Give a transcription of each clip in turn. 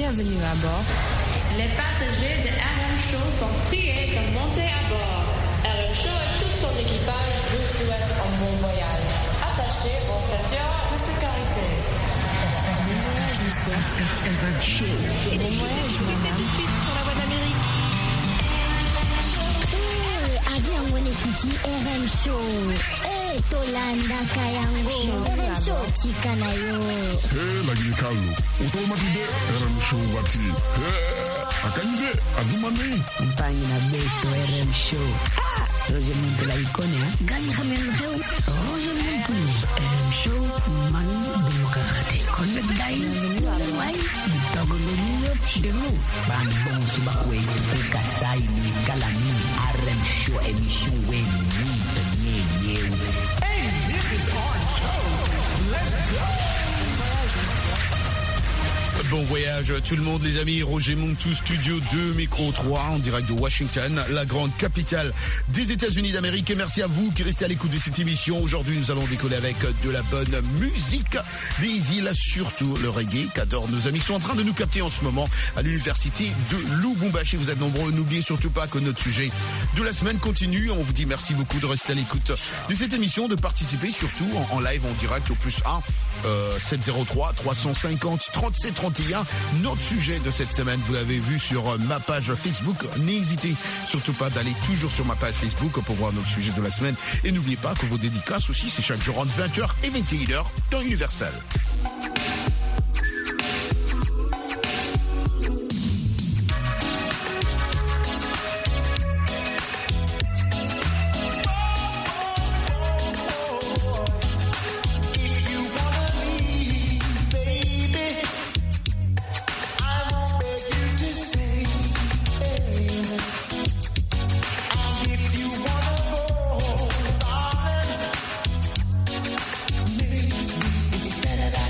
Bienvenue à bord. Les passagers de RM Show sont priés de monter à bord. RM Show et tout son équipage vous souhaitent un bon voyage. Attachez vos ceintures de sécurité. Bon voyage, monsieur. Bon voyage, madame. Tout de suite sur la voie d'Amérique. Avion Wenekiti RM Show. Tolanda Kayango. RM Show Tikanayo. Lagi Carlo. Automatide RM Show Wati. Akanyide Adumani. Mpani na Beto RM Show. Roger Muntula Ikonia. Gani Hamel Roger Muntula RM Show Mani Demokrati. Connect Dai. Wai. Togolonio Demo. Bang Bong Subakwe. Kasai Nikalani. RM Show émission Weni. Hey, this is our show. Let's go. Bon voyage tout le monde les amis, Roger Montou, Studio 2, Micro 3 en direct de Washington, la grande capitale des États-Unis d'Amérique, et merci à vous qui restez à l'écoute de cette émission. Aujourd'hui nous allons décoller avec de la bonne musique des îles, surtout le reggae qu'adorent nos amis qui sont en train de nous capter en ce moment à l'université de Lubumbashi. Vous êtes nombreux, n'oubliez surtout pas que notre sujet de la semaine continue. On vous dit merci beaucoup de rester à l'écoute de cette émission, de participer surtout en live en direct au +1 703 350 37 31. Notre sujet de cette semaine, vous l'avez vu sur ma page Facebook. N'hésitez surtout pas d'aller toujours sur ma page Facebook pour voir notre sujet de la semaine. Et n'oubliez pas que vos dédicaces aussi, c'est chaque jour entre 20h et 21h dans Universal. Da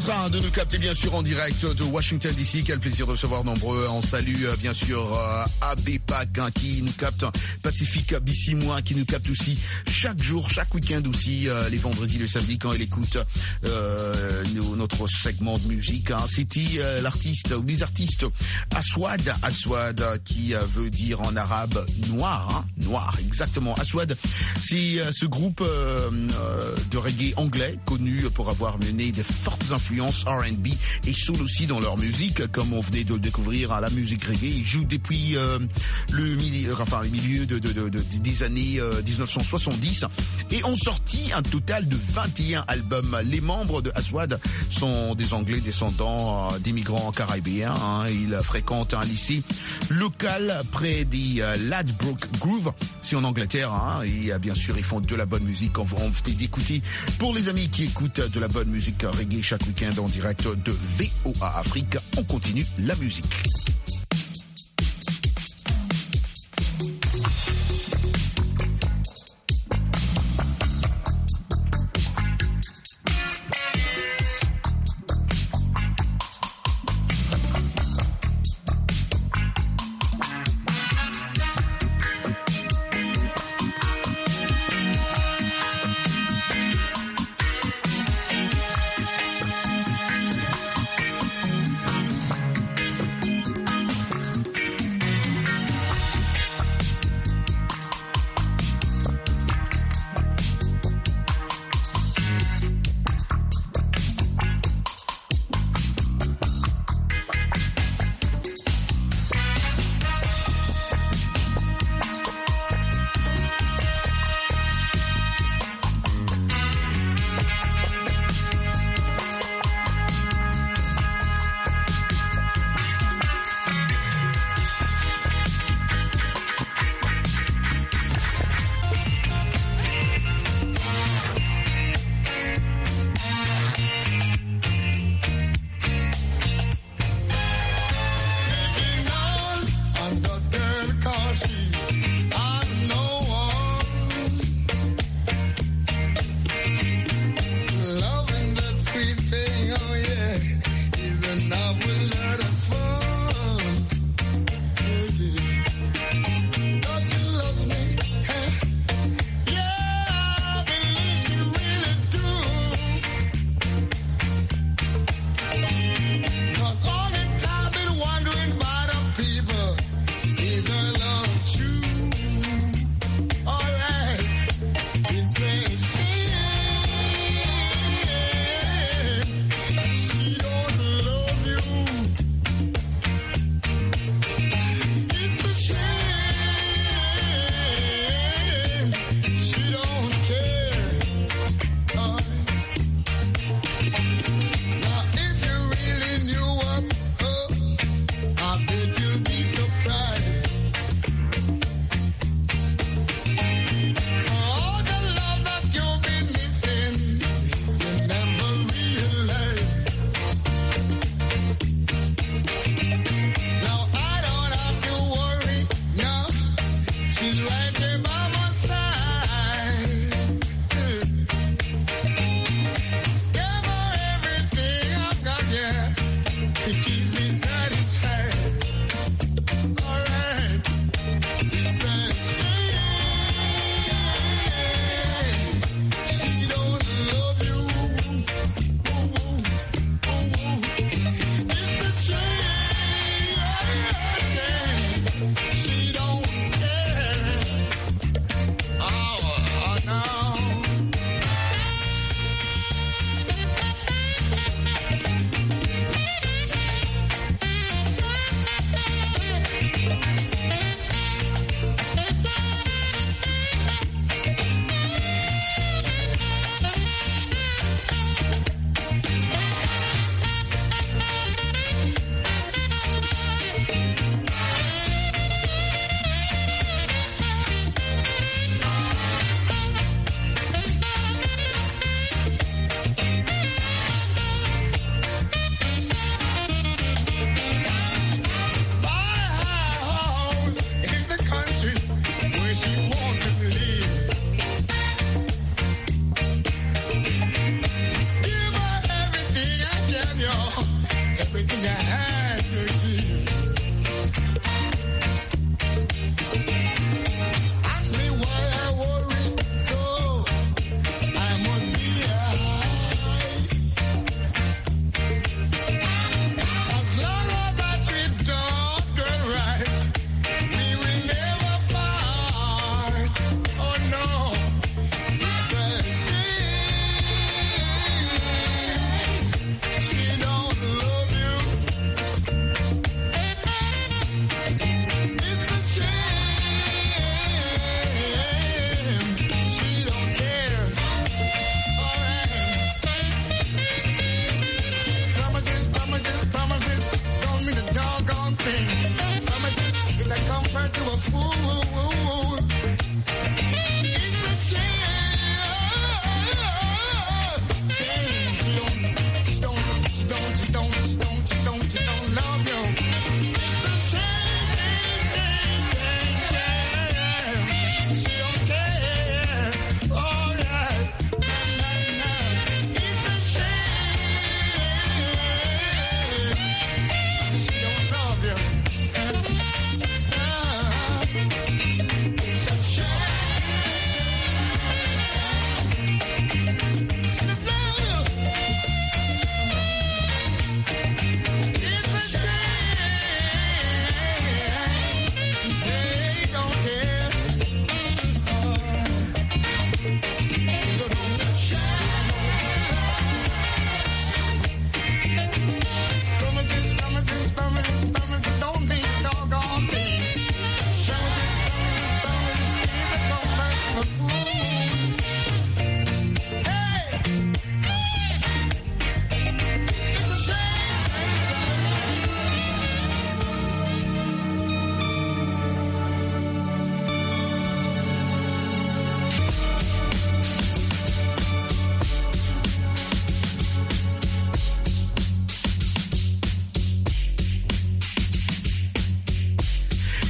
train de nous capter bien sûr en direct de Washington DC. Quel plaisir de recevoir nombreux. On salue bien sûr ABPAC qui nous capte, Pacifique Bissimois qui nous capte aussi chaque jour, chaque week-end aussi, les vendredis, le samedi quand il écoute notre segment de musique. C'était l'artiste ou les artistes Aswad qui veut dire en arabe noir, noir exactement. Aswad, c'est ce groupe de reggae anglais connu pour avoir mené de fortes influences R&B et soul aussi dans leur musique, comme on venait de le découvrir à la musique reggae. Ils jouent depuis le milieu des années 1970 et ont sorti un total de 21 albums. Les membres de Aswad sont des Anglais descendants d'immigrants caribéens. Ils fréquentent un lycée local près des Ladbroke Grove, c'est en Angleterre. Et bien sûr, ils font de la bonne musique. On venait d'écouter pour les amis qui écoutent de la bonne musique reggae chaque week-end en direct de VOA Afrique. On continue la musique.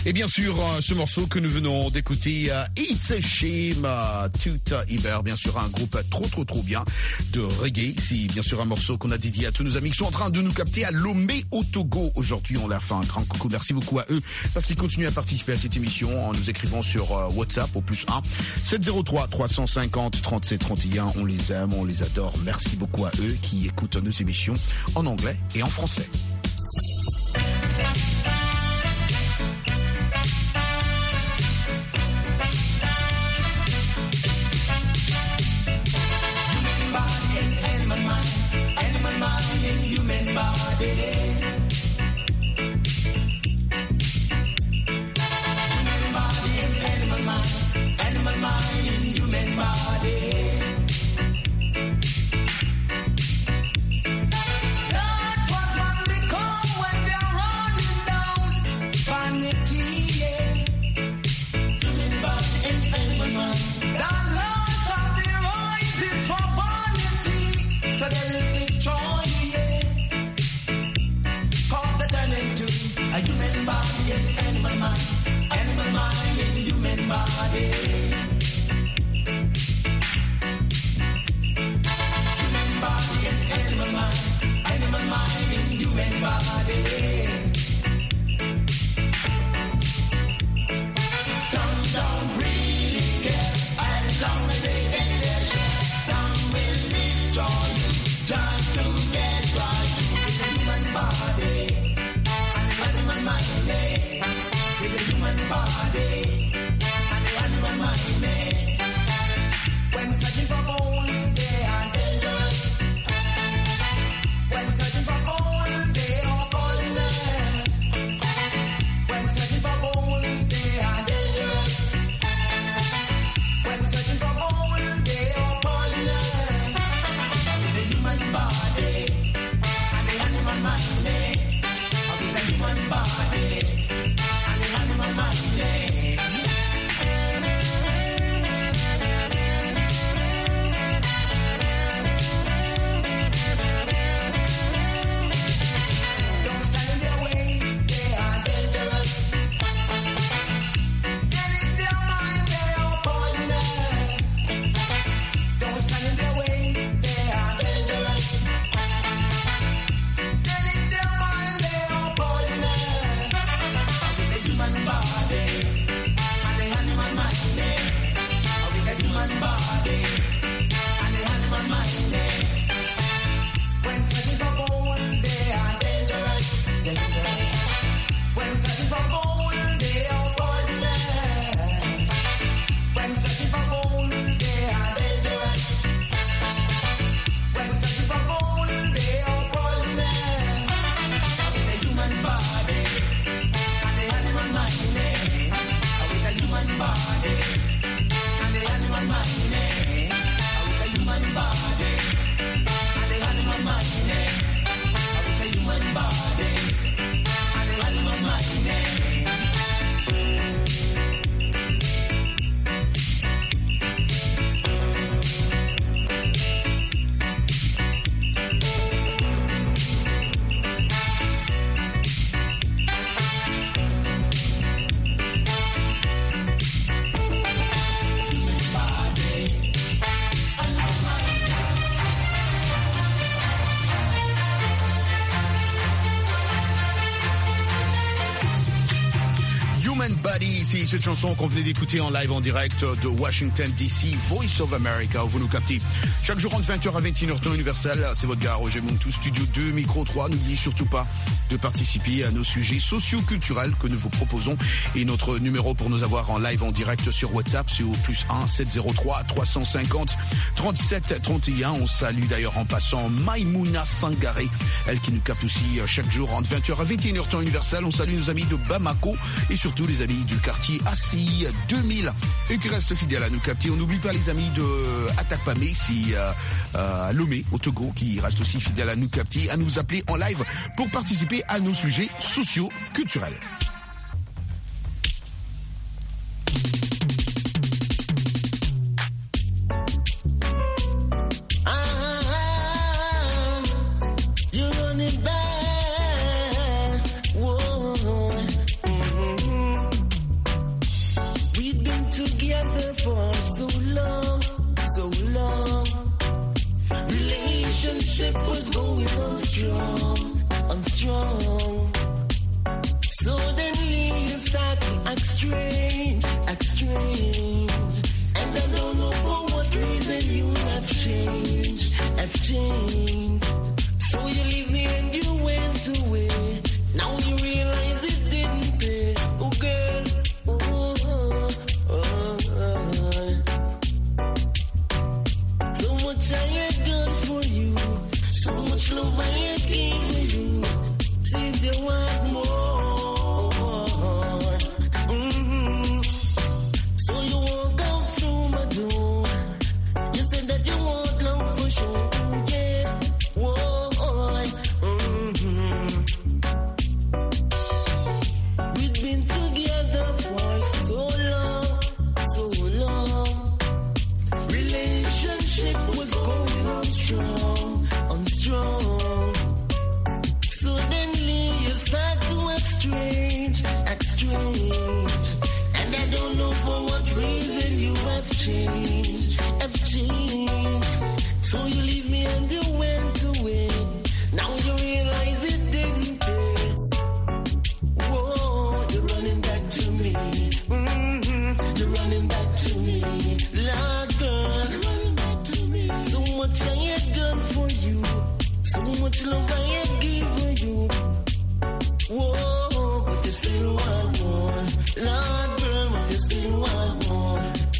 Et bien sûr, ce morceau que nous venons d'écouter, It's a Shame, tout Iber, bien sûr un groupe trop bien de reggae. C'est bien sûr un morceau qu'on a dédié à tous nos amis qui sont en train de nous capter à Lomé au Togo. Aujourd'hui, on leur fait un grand coucou. Merci beaucoup à eux parce qu'ils continuent à participer à cette émission en nous écrivant sur WhatsApp au +1 703 350 37 31. On les aime, on les adore. Merci beaucoup à eux qui écoutent nos émissions en anglais et en français. C'est cette chanson qu'on venait d'écouter en live en direct de Washington DC, Voice of America, où vous nous captez chaque jour entre 20h à 21h temps universel. C'est votre gars Roger Montou, Studio 2, Micro 3. N'oubliez surtout pas de participer à nos sujets socio-culturels que nous vous proposons. Et notre numéro pour nous avoir en live en direct sur WhatsApp, c'est au +1 703 350 37 31. On salue d'ailleurs en passant Maïmouna Sangaré, elle qui nous capte aussi chaque jour entre 20h à 21h temps universel. On salue nos amis de Bamako et surtout les amis du quartier ACI 2000 et qui restent fidèles à nous capter. On n'oublie pas les amis de Atakpamé, ici à Lomé au Togo, qui restent aussi fidèles à nous capter, à nous appeler en live pour participer à nos sujets sociaux culturels. strong. Suddenly you start to act strange. And I don't know for what reason you have changed. So you leave me and you went away. Now you realize it didn't pay. Oh girl, so much I had done for you. So much love I had given you. Seems you want more. So you walk out through my door. You said that you want love for sure. Yeah, whoa. We've been together for so long. Relationship was going on strong. Suddenly you start to act strange. And I don't know for what reason you have changed. So you leave me and you went away. Now you realize it didn't pay. Whoa, you're running back to me. You're running back to me. Lord girl, you're running back to me. So much I had done for you. So much love I had given you. Whoa, but you still want more. Lord girl, but you still want more.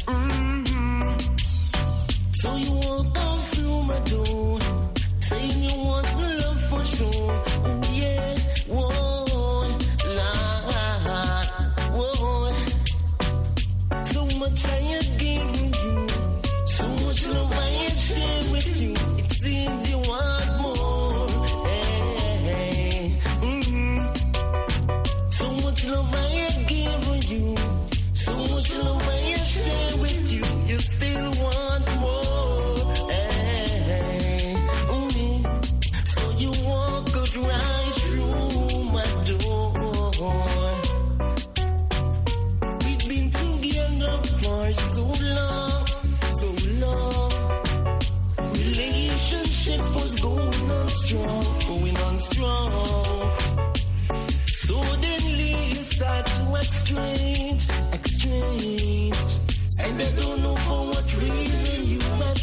So you walk out through my door, saying you want love for sure. Oh yeah, whoa, Lord, whoa. So much I had given you, so much love I had shared with you. It seems you want more. Hey, So much love I had given you, so much love I had shared with you. You still want more. So you walk out right through my door. We've been together for so long. Relationship was going on strong. Suddenly you start to act strange. And I don't know for what reason you have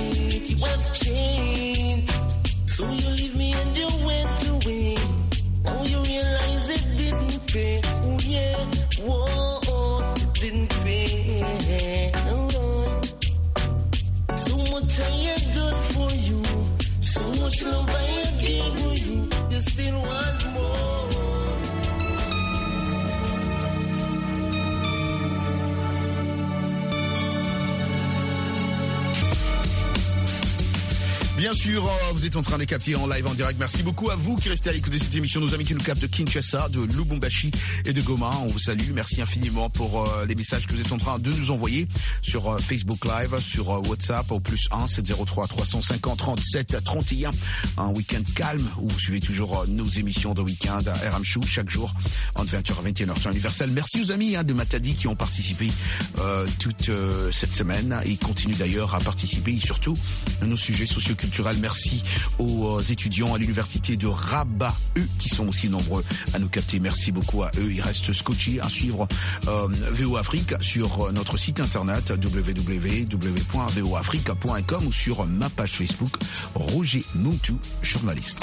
changed. So you leave me and you went away. Now you realize it didn't pay. Oh yeah, whoa, it didn't pay. Oh, so much I had done for you. So much love I had given you. You still want more. Bien sûr, vous êtes en train de capter en live, en direct. Merci beaucoup à vous qui restez à l'écoute de cette émission. Nos amis qui nous captent de Kinshasa, de Lubumbashi et de Goma, on vous salue. Merci infiniment pour les messages que vous êtes en train de nous envoyer sur Facebook Live, sur WhatsApp au +1 703 350 37 31. Un week-end calme où vous suivez toujours nos émissions de week-end à RM Show chaque jour entre 20h à 21h sur Universal. Merci aux amis de Matadi qui ont participé toute cette semaine et continuent d'ailleurs à participer surtout à nos sujets socioculturels. Merci aux étudiants à l'université de Rabat, eux qui sont aussi nombreux à nous capter. Merci beaucoup à eux. Ils restent scotchés à suivre VO Afrique sur notre site internet www.voafrique.com ou sur ma page Facebook Roger Muntu, journaliste.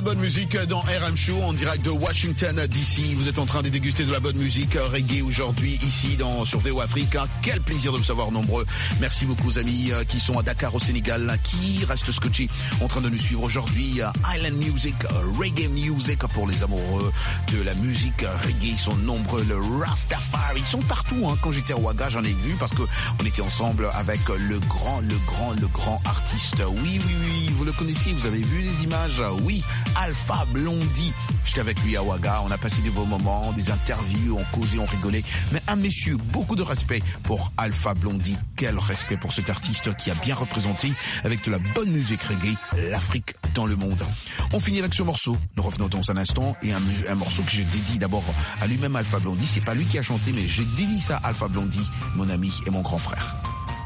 bonne musique dans RM Show en direct de Washington DC. Vous êtes en train de déguster de la bonne musique reggae aujourd'hui ici sur VO Afrique. Quel plaisir de vous savoir nombreux. Merci beaucoup aux amis qui sont à Dakar au Sénégal, qui restent scotchés en train de nous suivre aujourd'hui. Island Music, Reggae Music pour les amoureux de la musique reggae. Ils sont nombreux, le Rastafari. Ils sont partout. Quand j'étais à Ouaga, j'en ai vu parce que on était ensemble avec le grand artiste. Oui, vous le connaissiez, vous avez vu les images. Oui, Alpha Blondy. J'étais avec lui à Ouaga, on a passé des beaux moments, des interviews, on causait, on rigolait. Mais un messieurs, beaucoup de respect pour Alpha Blondy. Quel respect pour cet artiste qui a bien représenté avec de la bonne musique reggae l'Afrique dans le monde. On finit avec ce morceau. Nous revenons dans un instant et un morceau que je dédie d'abord à lui-même Alpha Blondy. C'est pas lui qui a chanté, mais je dédie ça à Alpha Blondy, mon ami et mon grand frère.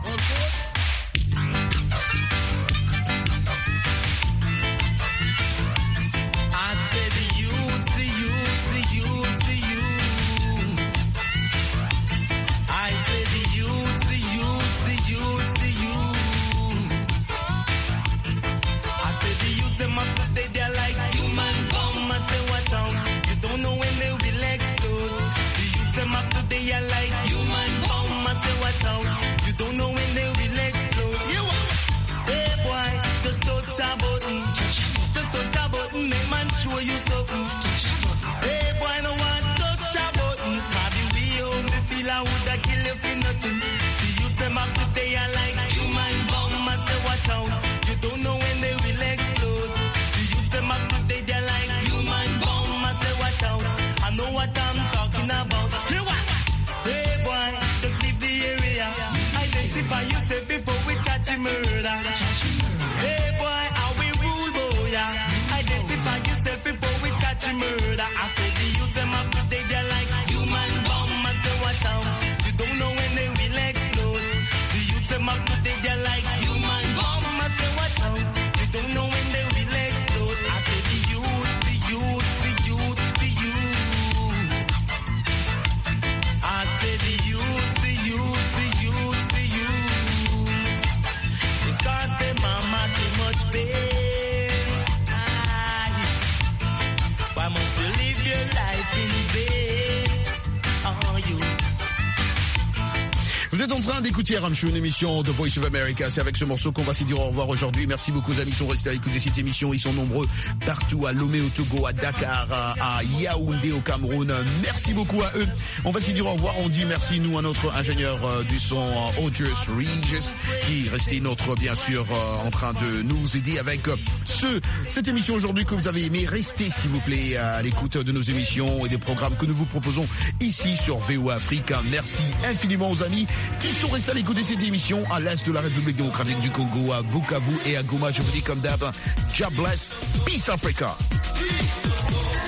Vous êtes en train d'écouter RM Show, une émission de Voice of America. C'est avec ce morceau qu'on va se dire au revoir aujourd'hui. Merci beaucoup aux amis qui sont restés à l'écouter cette émission. Ils sont nombreux partout, à Lomé au Togo, à Dakar, à Yaoundé au Cameroun. Merci beaucoup à eux. On va se dire au revoir. On dit merci, nous, à notre ingénieur du son, Audrey Regis, qui est resté bien sûr, en train de nous aider avec cette émission aujourd'hui que vous avez aimé. Restez, s'il vous plaît, à l'écoute de nos émissions et des programmes que nous vous proposons ici sur VOA Afrique. Merci infiniment aux amis qui sont restés à l'écoute de cette émission à l'est de la République démocratique du Congo, à Bukavu et à Goma. Je vous dis comme d'hab, God bless, peace Africa.